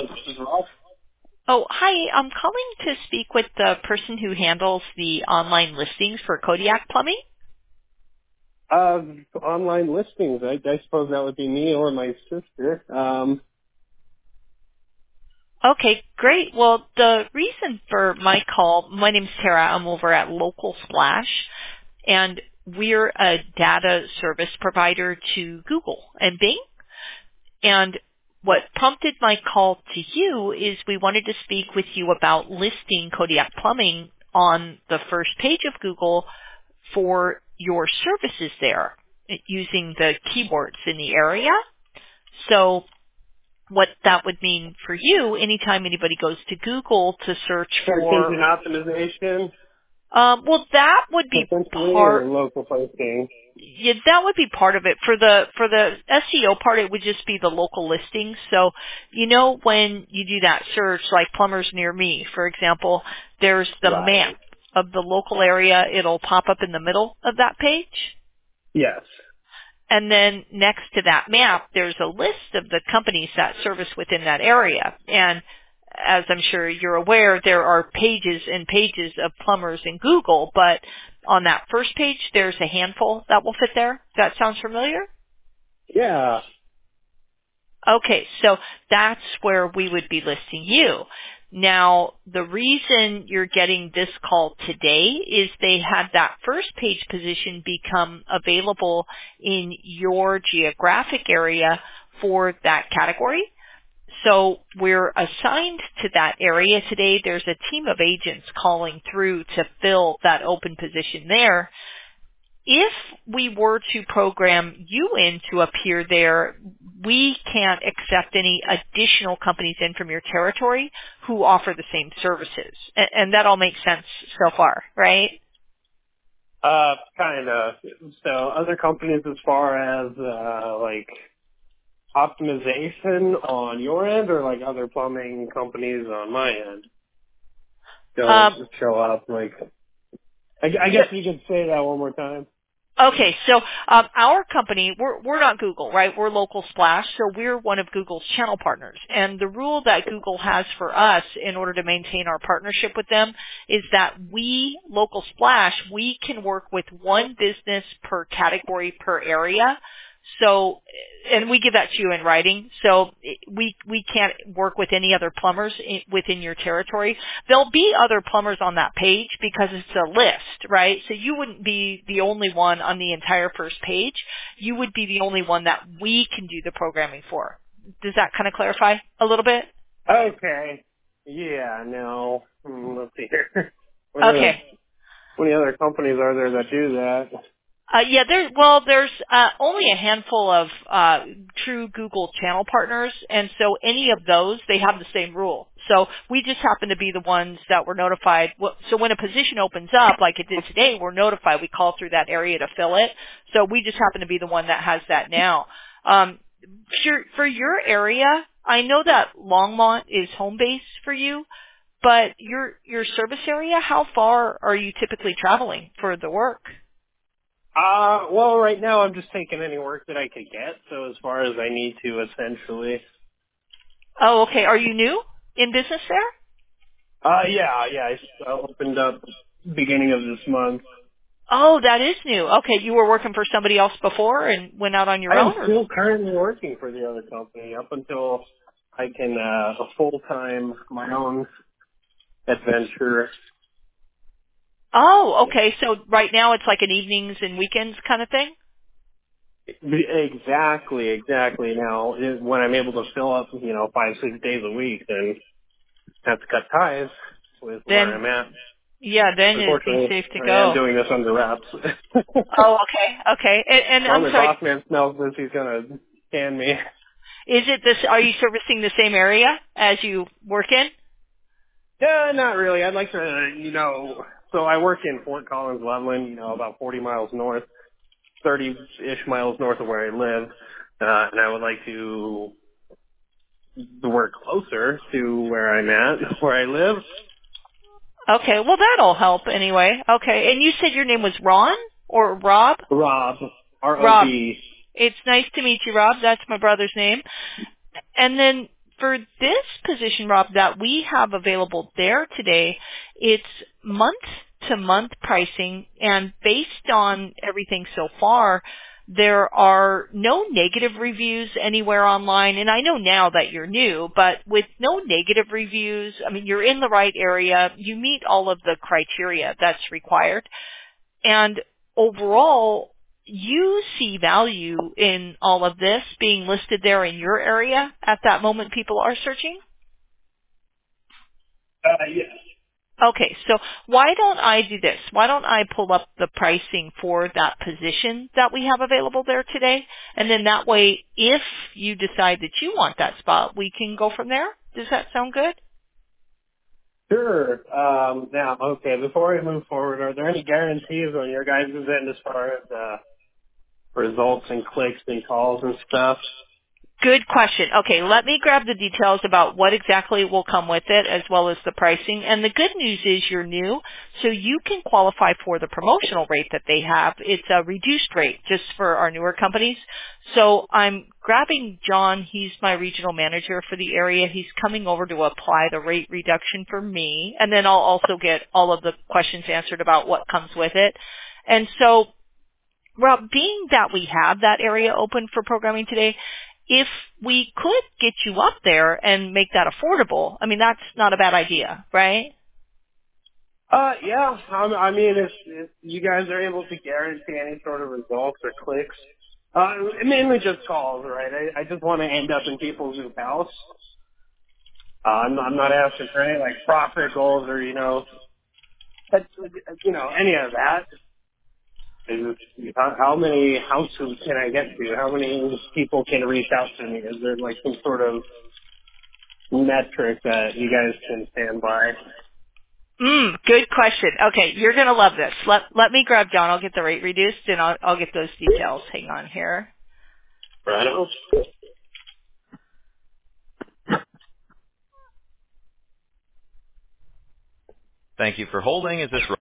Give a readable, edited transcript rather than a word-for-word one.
Hello, this is Rob. Oh, hi. I'm calling to speak with the person who handles the online listings for Kodiak Plumbing. Online listings. I suppose that would be me or my sister. Okay, great. Well, the reason for my call, my name's Tara. I'm over at Local Splash, and we're a data service provider to Google and Bing. And what prompted my call to you is we wanted to speak with you about listing Kodiak Plumbing on the first page of Google for your services there using the keywords in the area. So what that would mean for you, anytime anybody goes to Google to search Search for, engine optimization, well, that would be potentially, or part. local posting. Yeah, that would be part of it. For the SEO part, it would just be the local listings. So, when you do that search, like plumbers near me, for example, there's the map Right. of the local area. It'll pop up in the middle of that page. Yes. And then next to that map, there's a list of the companies that service within that area. And as I'm sure you're aware, there are pages and pages of plumbers in Google, but on that first page, there's a handful that will fit there. That sounds familiar? Yeah. Okay, so that's where we would be listing you. Now, the reason you're getting this call today is they had that first page position become available in your geographic area for that category. So we're assigned to that area today. There's a team of agents calling through to fill that open position there. If we were to program you in to appear there, we can't accept any additional companies in from your territory who offer the same services. And that all makes sense so far, right? Kind of. So other companies as far as, like, optimization on your end, or like other plumbing companies on my end? Don't Um, show up, like, I yeah. guess you could say that one more time. Okay, so our company, we're not Google, right? We're Local Splash, so we're one of Google's channel partners. And the rule that Google has for us in order to maintain our partnership with them is that we, Local Splash, we can work with one business per category per area. So, and we give that to you in writing. So we can't work with any other plumbers within your territory. There'll be other plumbers on that page because it's a list, right? So you wouldn't be the only one on the entire first page. You would be the only one that we can do the programming for. Does that kind of clarify a little bit? Okay. Yeah, no. Let's see here. Okay. How many other companies are there that do that? Yeah, there's only a handful of true Google channel partners, and so any of those, they have the same rule. So we just happen to be the ones that were notified. So when a position opens up, like it did today, we're notified. We call through that area to fill it. So we just happen to be the one that has that now. For your area, I know that Longmont is home base for you, but your service area, how far are you typically traveling for the work? Well, right now I'm just taking any work that I could get, so as far as I need to, essentially. Oh, okay. Are you new in business there? Yeah, I opened up beginning of this month. Oh, that is new. Okay, you were working for somebody else before and went out on your I am own? Or? still currently working for the other company up until I can, full-time, my own adventure. Oh, okay. So right now it's like an evenings and weekends kind of thing? Exactly. Now, when I'm able to fill up, 5-6 days a week, then have to cut ties with where Then, I'm at. yeah, then it'd be Unfortunately, safe to I am go. doing this under wraps. Oh, okay. And Well, I'm my sorry, boss man smells this, he's gonna can me. is it this, are you servicing the same area as you work in? Yeah, not really. I'd like to, so I work in Fort Collins, Loveland, about 40 miles north, 30-ish miles north of where I live, and I would like to work closer to where I'm at, where I live. Okay, well that'll help anyway. Okay, and you said your name was Ron or Rob? Rob, Rob. R-O-B. It's nice to meet you, Rob. That's my brother's name. And then for this position, Rob, that we have available there today, it's month-to-month pricing, and based on everything so far, there are no negative reviews anywhere online. And I know now that you're new, but with no negative reviews, I mean, you're in the right area. You meet all of the criteria that's required. And overall, you see value in all of this being listed there in your area at that moment people are searching? Yes. Okay, so why don't I do this? Why don't I pull up the pricing for that position that we have available there today? And then that way, if you decide that you want that spot, we can go from there. Does that sound good? Sure. Now, okay, before we move forward, are there any guarantees on your guys' end as far as results and clicks and calls and stuff? Good question. Okay, let me grab the details about what exactly will come with it as well as the pricing. And the good news is you're new, so you can qualify for the promotional rate that they have. It's a reduced rate just for our newer companies. So I'm grabbing John. He's my regional manager for the area. He's coming over to apply the rate reduction for me. And then I'll also get all of the questions answered about what comes with it. And so, Rob, being that we have that area open for programming today, if we could get you up there and make that affordable, I mean, that's not a bad idea, right? Yeah. I mean, if you guys are able to guarantee any sort of results or clicks, mainly just calls, right? I just want to end up in people's new house. I'm not asking for any like profit goals or any of that. How many houses can I get to? How many people can reach out to me? Is there like some sort of metric that you guys can stand by? Good question. Okay, you're going to love this. Let me grab John. I'll get the rate reduced, and I'll get those details. Hang on here. Right. Thank you for holding. Is this